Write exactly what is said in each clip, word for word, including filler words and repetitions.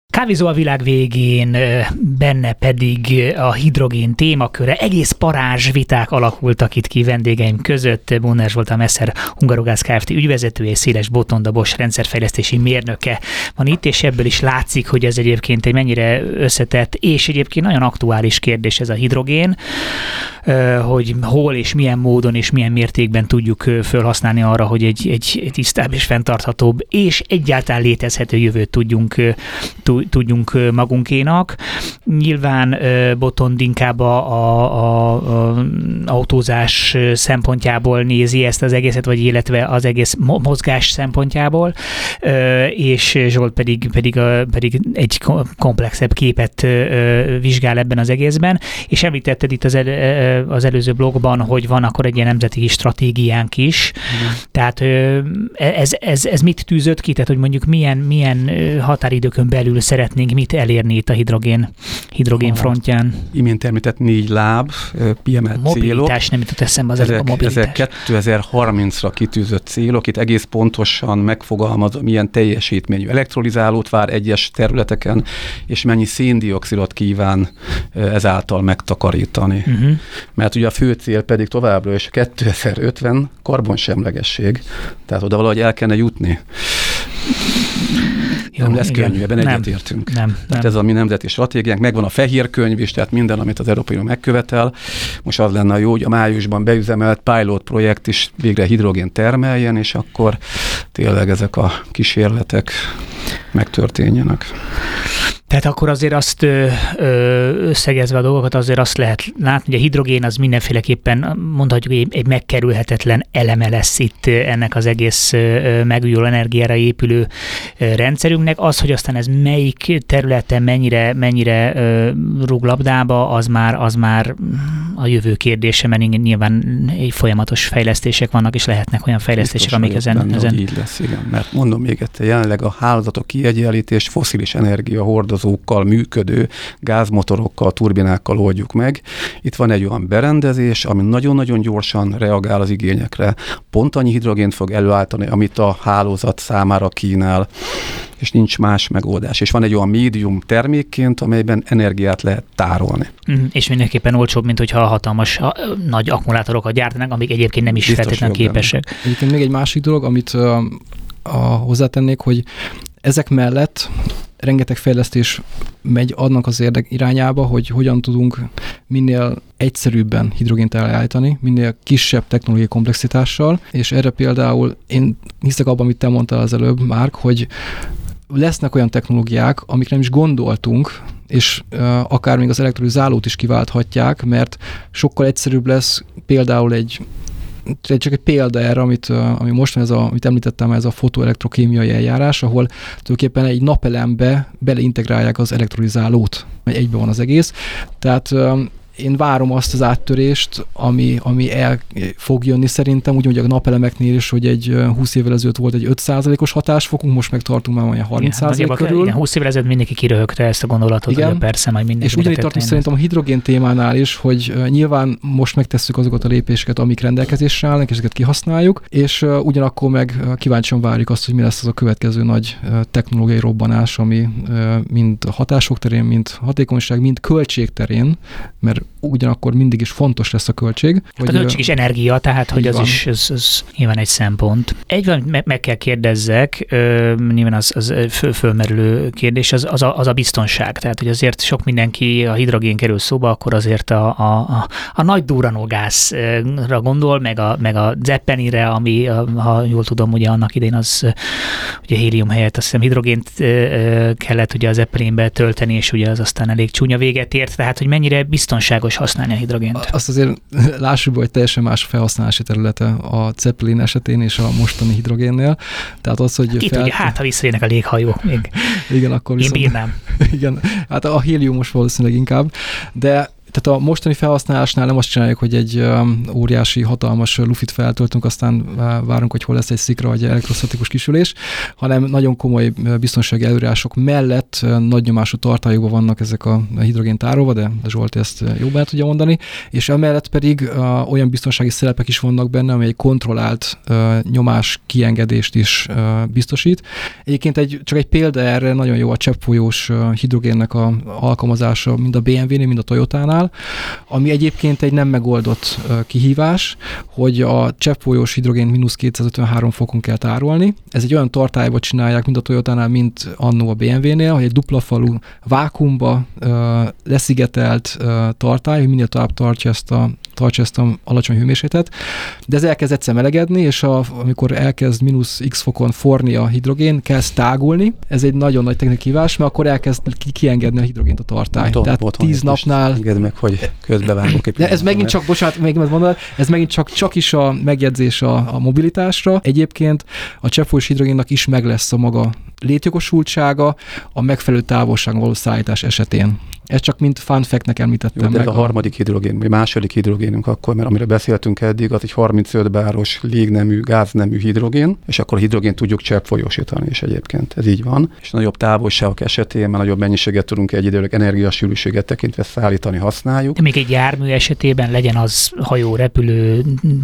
Kávézó a világ végén, benne pedig a hidrogén témaköre. Egész parázs viták alakultak itt ki vendégeim között. Bognár Zsolt, a Messer Hungarogáz Kft. Ügyvezető és Széles Botond, Bosch rendszerfejlesztési mérnöke van itt, és ebből is látszik, hogy ez egyébként egy mennyire összetett, és egyébként nagyon aktuális kérdés ez a hidrogén, hogy hol és milyen módon és milyen mértékben tudjuk felhasználni arra, hogy egy, egy, egy tisztább és fenntarthatóbb és egyáltalán létezhető jövőt tudjunk tudjunk magunkénak. Nyilván Botond inkább a, a, a autózás szempontjából nézi ezt az egészet, vagy illetve az egész mozgás szempontjából, és Zsolt pedig, pedig, a, pedig egy komplexebb képet vizsgál ebben az egészben, és említetted itt az, el, az előző blogban, hogy van akkor egy ilyen nemzeti stratégiánk is. Mm. Tehát ez, ez, ez mit tűzött ki? Tehát, hogy mondjuk milyen, milyen határidőkön belül szeretnénk mit elérni itt a hidrogén, hidrogén frontján. Imént említett négy láb, kiemelt célok. Mobilitás, nem jutott eszembe az ezek, a mobilitás. Ezek kétezer-harmincra kitűzött célok, itt egész pontosan megfogalmazom, milyen teljesítményű elektrolizálót vár egyes területeken, és mennyi széndioxidot kíván ezáltal megtakarítani. Uh-huh. Mert ugye a fő cél pedig továbbra is kétezer-ötven karbonsemlegesség, tehát oda valahogy el kellene jutni. Jó, nem lesz igen. könnyű, ebben egyetértünk. Nem, tehát nem. ez a mi nemzeti stratégiánk, megvan a fehér könyv is, tehát minden, amit az Európai Unió megkövetel. Most az lenne jó, hogy a májusban beüzemelt pilot projekt is végre hidrogén termeljen, és akkor tényleg ezek a kísérletek megtörténjenek. Tehát akkor azért azt ö, összegezve a dolgokat, azért azt lehet látni, hogy a hidrogén az mindenféleképpen mondhatjuk, hogy egy megkerülhetetlen eleme lesz itt ennek az egész megújuló energiára épülő rendszerünknek. Az, hogy aztán ez melyik területen mennyire, mennyire rúg labdába, az már, az már a jövő kérdése, mert nyilván egy folyamatos fejlesztések vannak, és lehetnek olyan fejlesztések, biztos amik ezen... Benne, ezen... így lesz, igen. Mert mondom még egyszer, jelenleg a hálózatok kiegyenlítés fosszilis energia hordozókkal működő gázmotorokkal, turbinákkal oldjuk meg. Itt van egy olyan berendezés, ami nagyon-nagyon gyorsan reagál az igényekre. Pont annyi hidrogént fog előállítani, amit a hálózat számára kínál, és nincs más megoldás. És van egy olyan médium termékként, amelyben energiát lehet tárolni. Mm, és mindenképpen olcsóbb, mint hogyha hatalmas a, nagy akkumulátorokat gyártanak, amik egyébként nem is feltétlenül képesek. Egyébként még egy másik dolog, amit uh, a, hozzátennék, hogy ezek mellett rengeteg fejlesztés megy annak az érdek irányába, hogy hogyan tudunk minél egyszerűbben hidrogént elállítani, minél kisebb technológiai komplexitással, és erre például én hiszek abban, amit te mondtál az előbb, Márk, hogy lesznek olyan technológiák, amikre nem is gondoltunk, és uh, akár még az elektrolizálót is kiválthatják, mert sokkal egyszerűbb lesz például egy csak egy példa erre, amit, ami most van, ez a, amit említettem, ez a fotoelektrokémiai eljárás, ahol tulajdonképpen egy napelembe beleintegrálják az elektrolizálót, hogy egybe van az egész. Tehát én várom azt az áttörést, ami, ami el fog jönni szerintem, úgy mondjuk a napelemeknél is, hogy egy húsz évvel ezelőtt volt egy öt százalékos hatásfokunk, most meg tartunk már olyan harminc százalék körül. Igen, húsz évvel ezelőtt mindenki kiröhögte ezt a gondolatot, igen, hogy persze majd mindenki. És ugyanígy tartunk szerintem a hidrogén témánál is, hogy uh, nyilván most megtesszük azokat a lépéseket, amik rendelkezésre állnak, és ezeket kihasználjuk, és uh, ugyanakkor meg uh, kíváncsian várjuk azt, hogy mi lesz az a következő nagy uh, technológiai robbanás, ami uh, mind hatások terén, mind hatékonyság, mind költség terén, mert ugyanakkor mindig is fontos lesz a költség. Hát hogy a költség is energia, tehát hogy az van. is az, az nyilván egy szempont. Egy van, meg, meg kell kérdezzek, ö, nyilván az, az föl, fölmerülő kérdés, az, az, a, az a biztonság. Tehát, hogy azért sok mindenki a hidrogén kerül szóba, akkor azért a, a, a, a nagy durranógázra gondol, meg a, meg a zeppelinre, ami, a, ha jól tudom, ugye annak idején az ugye hélium helyett azt hiszem hidrogént ö, kellett ugye a zeppelinbe tölteni, és ugye az aztán elég csúnya véget ért, tehát hogy mennyire biztonságos használni a hidrogént. Azt azért lássuk, hogy teljesen más felhasználási területe a Zeppelin esetén és a mostani hidrogénnél. Tehát az, hogy... Itt fel... ugye, hát ha visszajönnek a léghajók még. Igen, akkor viszont... Én bírnám. Igen, hát a hélium most valószínűleg inkább, de tehát a mostani felhasználásnál nem azt csináljuk, hogy egy um, óriási, hatalmas lufit feltöltünk, aztán várunk, hogy hol lesz egy szikra vagy elektrostatikus kisülés, hanem nagyon komoly biztonsági előírások mellett nagy nyomású tartályokban vannak ezek a hidrogén tárolva, de Zsolti ezt jobban el tudja mondani, és emellett pedig uh, olyan biztonsági szerepek is vannak benne, amely kontrollált uh, nyomás kiengedést is uh, biztosít. Egyébként egy, csak egy példa erre nagyon jó a cseppfolyós uh, hidrogénnek a alkalmazása mind a bé em vé-nél, mind a Toyotánál, ami egyébként egy nem megoldott uh, kihívás, hogy a cseppfolyós hidrogént mínusz kétszázötvenhárom fokon kell tárolni. Ez egy olyan tartályba csinálják, mind a Toyotánál, mint annó a bé em vé-nél, hogy egy dupla falu vákuumba uh, leszigetelt uh, tartály, hogy minél tovább tartja ezt a tartsa ezt a alacsony hőmérsékletet, de ez elkezd egyszer melegedni, és a, amikor elkezd mínusz x fokon forni a hidrogén, kezd tágulni. Ez egy nagyon nagy technikai kihívás, mert akkor elkezd ki- kiengedni a hidrogént a tartály. Ott, Tehát ott tíz napnál... Engedd meg, hogy közbevágok. De ez megint csak, bocsánat, még mondod, ez megint csak, csak is a megjegyzés a, a mobilitásra. Egyébként a cseppfolyós hidrogénnak is meg lesz a maga létjogosultsága a megfelelő távolságon való szállítás esetén. Ez csak mint fun fact-nek említettem. Jó, de meg ez a harmadik hidrogén, vagy második hidrogénünk akkor, mert amire beszéltünk eddig, az egy harmincöt báros légnemű, gáznemű hidrogén, és akkor a hidrogént tudjuk cseppfolyósítani is egyébként. Ez így van. És nagyobb távolságok esetén, mert nagyobb mennyiséget tudunk egyidejűleg energiasűrűséget tekintve szállítani, használjuk. Még egy jármű esetében legyen az hajó, repülő,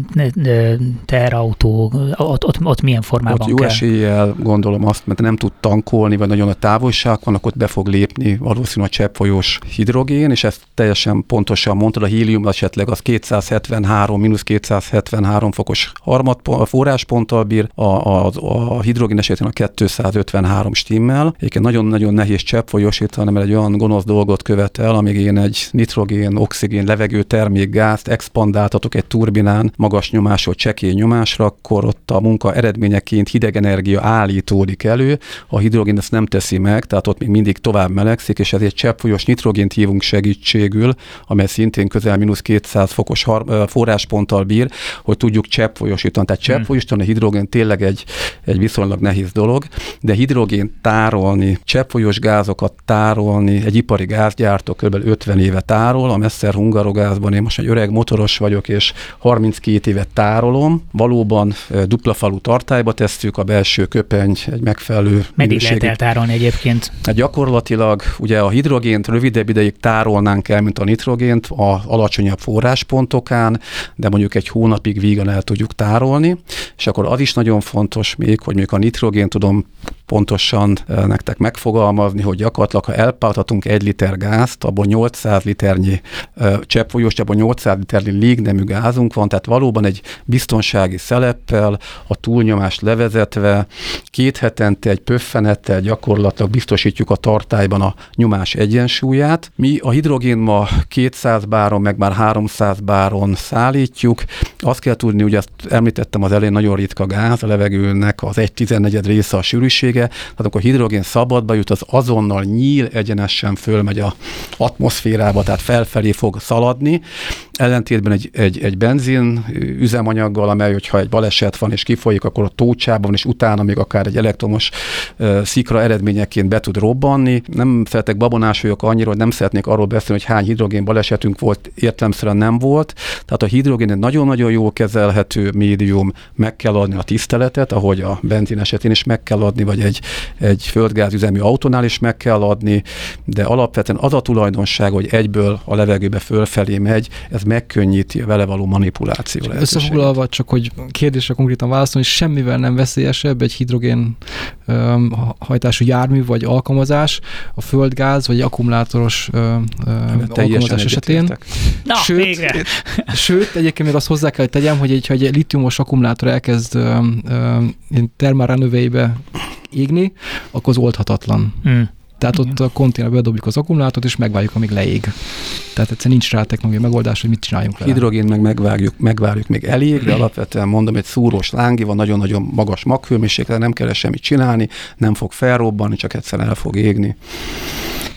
teherautó, ott, ott, ott milyen formában ott jó kell? eséllyel gondolom azt, mert nem tud tankolni, vagy nagyon a távolság van, akkor ott be fog lépni valószínűleg a cseppfolyós hidrogén, és ezt teljesen pontosan mondtad, a hélium esetleg az kétszázhetvenhárom, mínusz kétszázhetvenhárom fokos harmad forrásponttal bír, a, a, a hidrogén esetén a kétszázötvenhárom stimmel. Egyébként nagyon-nagyon nehéz cseppfolyósítani, mert egy olyan gonosz dolgot követel, amíg én egy nitrogén, oxigén, levegő termékgázt expandáltatok egy turbinán magas nyomásról csekély nyomásra, akkor ott a munka eredményeként hideg energia állítódik elő, a hidrogén ezt nem teszi meg, tehát ott még mindig tovább melegszik, és ezért cseppfolyós nitrogént hívunk segítségül, amely szintén közel mínusz kétszáz fokos forrásponttal bír, hogy tudjuk cseppfolyósítani. Tehát cseppfolyósítani a hidrogén tényleg egy, egy viszonylag nehéz dolog, de hidrogént tárolni, cseppfolyós gázokat tárolni, egy ipari gázgyártó kb. ötven éve tárol, a Messer Hungarogázban én most egy öreg motoros vagyok, és harminckét évet tárolom. Valóban dupla falu tartályba tesszük, a belső köpeny egy megfelelő Meddig lehet eltárolni egyébként? Hát gyakorlatilag ugye a hidrogént rövidebb ideig tárolnánk el, mint a nitrogént a alacsonyabb forráspontokán, de mondjuk egy hónapig vígan el tudjuk tárolni, és akkor az is nagyon fontos még, hogy mondjuk a nitrogént tudom pontosan nektek megfogalmazni, hogy gyakorlatilag, ha elpártatunk egy liter gázt, abban nyolcszáz liternyi cseppfolyós, abban nyolcszáz liternyi légnemű gázunk van, tehát valóban egy biztonsági szeleppel, a túlnyomást levezetve, két hetente egy pöffenettel gyakorlatilag biztosítjuk a tartályban a nyomás egyensúlyát. Mi a hidrogén ma kétszáz báron, meg már háromszáz báron szállítjuk. Azt kell tudni, ugye ezt említettem az elején, nagyon ritka gáz, a levegőnek az egy tizennegyed része a sűrűsége, tehát akkor a hidrogén szabadba jut, az azonnal nyíl egyenesen fölmegy az atmoszférába, tehát felfelé fog szaladni. Ellentétben egy, egy, egy benzin üzemanyaggal, amely, hogyha egy baleset van és kifolyik, akkor a tócsában, és utána még akár egy elektromos uh, szikra eredményeként be tud robbanni. Nem szeretek babonás vagyok annyira, hogy nem szeretnék arról beszélni, hogy hány hidrogén balesetünk volt, értelemszerűen nem volt. Tehát a hidrogén egy nagyon-nagyon jól kezelhető médium, meg kell adni a tiszteletet, ahogy a benzin esetén is meg kell adni, vagy egy, egy földgázüzemű autónál is meg kell adni, de alapvetően az a tulajdonság, hogy egyből a levegőbe fölfelé megy, ez megkönnyíti a vele való manipuláció lehetőséget. Összefoglalva, csak hogy kérdésre konkrétan válaszolni, semmivel nem veszélyesebb egy hidrogén um, hajtású jármű vagy alkalmazás a földgáz vagy akkumulátoros um, alkalmazás esetén. Na, sőt, végre! Sőt, egyébként még azt hozzá kell, hogy tegyem, hogy egy, hogy egy litiumos akkumulátor elkezd um, um, termálrenöveibe égni, akkor az oldhatatlan. Mm. Tehát igen. Ott a konténerbe bedobjuk az akkumulátort, és megvárjuk, amíg leég. Tehát egyszerűen nincs rá technológiai megoldás, hogy mit csináljunk vele. Hidrogén meg megvárjuk, megvárjuk még elég, de alapvetően mondom, egy szúrós lángi van, nagyon-nagyon magas maghőmérséklet, nem kell semmit csinálni, nem fog felrobbanni, csak egyszerűen el fog égni.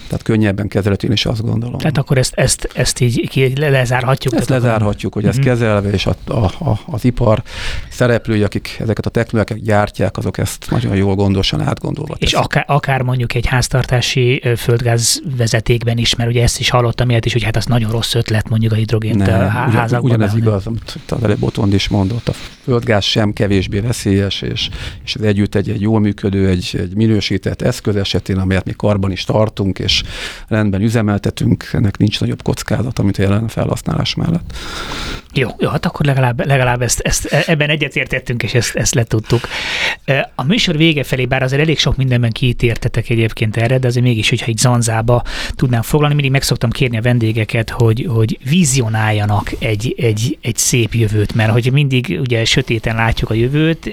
Tehát könnyebben kezelhető, én is azt gondolom. Tehát akkor ezt, ezt, ezt így ki lezárhatjuk? Ezt lezárhatjuk, hogy ezt mm-hmm. kezelve, és a, a, a, az ipar szereplői, akik ezeket a technológiákat gyártják, azok ezt nagyon jól gondosan átgondolva És akár, akár mondjuk egy háztartási földgázvezetékben is, mert ugye ezt is hallottam ilyet is, hogy hát az nagyon rossz ötlet mondjuk a hidrogént Nem, a házakban. Ugyanez beállni. Igaz, amit az előbb Botond is mondott, a földgáz sem kevésbé veszélyes, és, és ez együtt egy, egy jól működő, egy, egy minősített eszköz esetén, amelyet mi karban is tartunk, és rendben üzemeltetünk, ennek nincs nagyobb kockázata, mint a jelen felhasználás mellett. Jó, jó, hát akkor legalább, legalább ezt, ezt, ebben egyetértettünk, és ezt, ezt letudtuk. A műsor vége felé, bár azért elég sok mindenben kiítértetek egyébként erre, de azért mégis, hogyha egy zanzába tudnám foglalni, mindig meg szoktam kérni a vendégeket, hogy, hogy vizionáljanak egy, egy, egy szép jövőt, mert hogy mindig ugye sötéten látjuk a jövőt,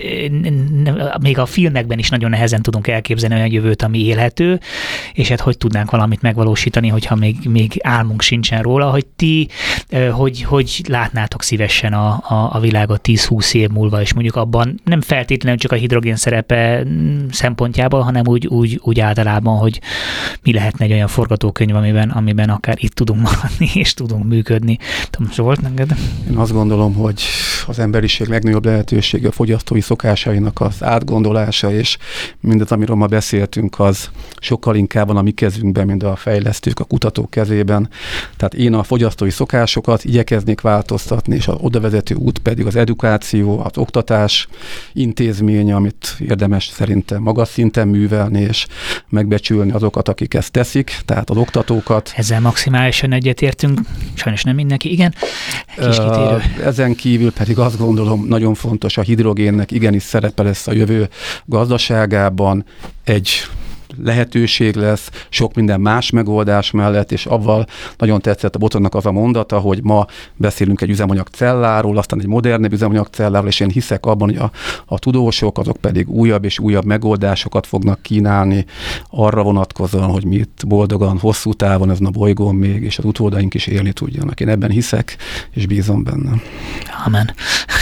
még a filmekben is nagyon nehezen tudunk elképzelni olyan jövőt, ami élhető, és hát hogy tudnánk valamit megvalósítani, hogyha még, még álmunk sincsen róla, hogy ti, hogy, hogy látnátok szívesen a, a, a világot tíz-húsz év múlva, és mondjuk abban nem feltétlenül csak a hidrogén szerepe szempontjából, hanem úgy, úgy, úgy általában, hogy mi lehetne egy olyan forgatókönyv, amiben, amiben akár itt tudunk maradni, és tudunk működni. Tudom, Zsolt, neked? Én azt gondolom, hogy az emberiség legnagyobb lehetősége a fogyasztói szokásainak az átgondolása, és mindaz, amiről ma beszéltünk, az sokkal inkább van a mi kezünkben, mint a fejlesztők, a kutatók kezében. Tehát én a fogyasztói szokásokat igyekeznék változtatni, és az odavezető út pedig az edukáció, az oktatás intézménye, amit érdemes szerintem magas szinten művelni, és megbecsülni azokat, akik ezt teszik, tehát az oktatókat. Ezzel maximálisan egyetértünk, sajnos nem mindenki, igen. Kis kitérő. Ezen kívül pedig azt gondolom, nagyon fontos a hidrogénnek, igenis szerepe lesz a jövő gazdaságában, egy lehetőség lesz, sok minden más megoldás mellett, és avval nagyon tetszett a Botonnak az a mondata, hogy ma beszélünk egy üzemanyagcelláról, aztán egy modernebb üzemanyagcelláról, és én hiszek abban, hogy a, a tudósok, azok pedig újabb és újabb megoldásokat fognak kínálni arra vonatkozóan, hogy mi itt boldogan, hosszú távon ezen a bolygón még, és az utódaink is élni tudjanak. Én ebben hiszek, és bízom benne. Amen.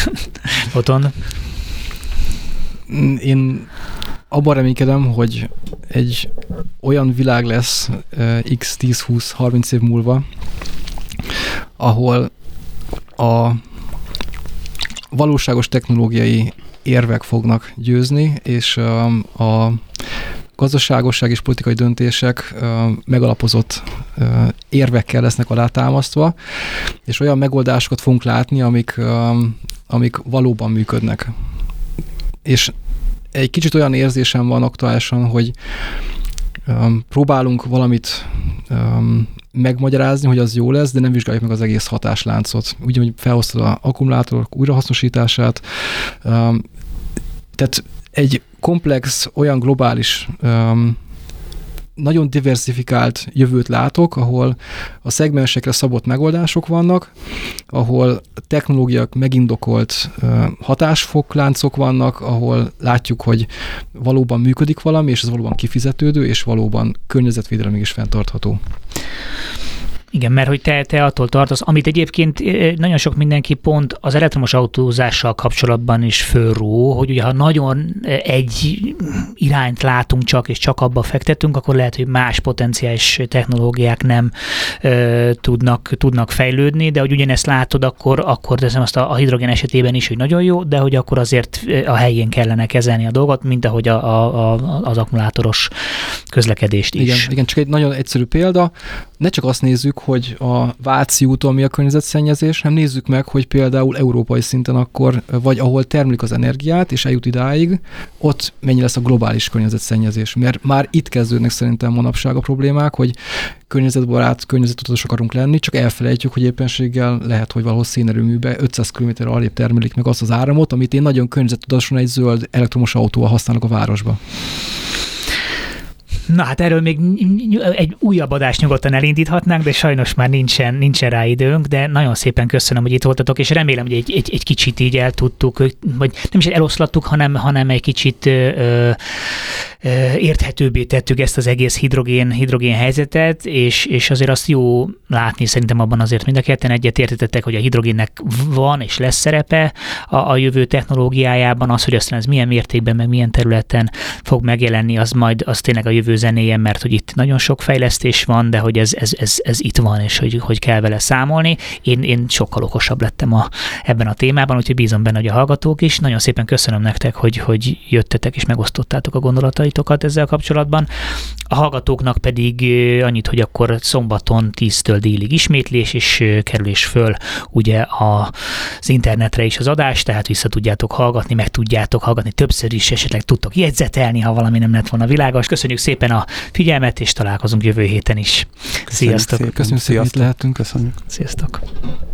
Boton? Én abban reménykedem, hogy egy olyan világ lesz x tíz húsz harminc év múlva, ahol a valóságos technológiai érvek fognak győzni, és a gazdaságosság és politikai döntések megalapozott érvekkel lesznek alátámasztva, és olyan megoldásokat fogunk látni, amik, amik valóban működnek. És egy kicsit olyan érzésem van aktuálisan, hogy um, próbálunk valamit um, megmagyarázni, hogy az jó lesz, de nem vizsgáljuk meg az egész hatásláncot. Úgy, hogy felhoztad az akkumulátorok újrahasznosítását. Um, tehát egy komplex, olyan globális, um, nagyon diversifikált jövőt látok, ahol a szegmensekre szabott megoldások vannak, ahol technológiák megindokolt uh, hatásfokláncok vannak, ahol látjuk, hogy valóban működik valami, és ez valóban kifizetődő, és valóban környezetvédelemileg is fenntartható. Igen, mert hogy te, te attól tartasz, amit egyébként nagyon sok mindenki pont az elektromos autózással kapcsolatban is fölró, hogy ugye ha nagyon egy irányt látunk csak, és csak abba fektetünk, akkor lehet, hogy más potenciális technológiák nem e, tudnak, tudnak fejlődni, de hogy ugyanezt látod, akkor, akkor teszem azt a, a hidrogén esetében is, hogy nagyon jó, de hogy akkor azért a helyén kellene kezelni a dolgot, mint ahogy a, a, a, az akkumulátoros közlekedést is. Igen, igen, csak egy nagyon egyszerű példa. Ne csak azt nézzük, hogy a Váci úton mi a környezetszennyezés, hanem nézzük meg, hogy például európai szinten akkor, vagy ahol termelik az energiát, és eljut idáig, ott mennyi lesz a globális környezetszennyezés. Mert már itt kezdődnek szerintem manapság a problémák, hogy környezetbarát, környezettudatos akarunk lenni, csak elfelejtjük, hogy éppenséggel lehet, hogy valahol szénerőműbe ötszáz kilométerre arrébb termelik meg azt az áramot, amit én nagyon környezettudatosan egy zöld elektromos autóval használok a városba. Na hát erről még egy újabb adást nyugodtan elindíthatnánk, de sajnos már nincsen, nincsen rá időnk, de nagyon szépen köszönöm, hogy itt voltatok, és remélem, hogy egy, egy, egy kicsit így el tudtuk, vagy nem is eloszlattuk, hanem, hanem egy kicsit ö, ö, érthetőbbé tettük ezt az egész hidrogén, hidrogén helyzetet, és, és azért azt jó látni, szerintem abban azért mind a ketten egyetértetek, hogy a hidrogénnek van és lesz szerepe a, a jövő technológiájában, az, hogy aztán ez milyen mértékben, meg milyen területen fog megjelenni, az majd az tényleg a jövő előzenéjen, mert hogy itt nagyon sok fejlesztés van, de hogy ez, ez, ez, ez itt van, és hogy, hogy kell vele számolni. Én, én sokkal okosabb lettem a, ebben a témában, úgyhogy bízom benne, hogy a hallgatók is. Nagyon szépen köszönöm nektek, hogy, hogy jöttetek és megosztottátok a gondolataitokat ezzel kapcsolatban. A hallgatóknak pedig annyit, hogy akkor szombaton tíztől délig ismétlés, és kerül is föl ugye az internetre is az adás, tehát vissza tudjátok hallgatni, meg tudjátok hallgatni többször is, esetleg tudtok jegyzetelni, ha valami nem lett volna világos. Köszönjük szépen a figyelmet, és találkozunk jövő héten is. Köszönjük Sziasztok! Szépen. Köszönjük szépen, hogy itt lehetünk. Köszönjük. Sziasztok!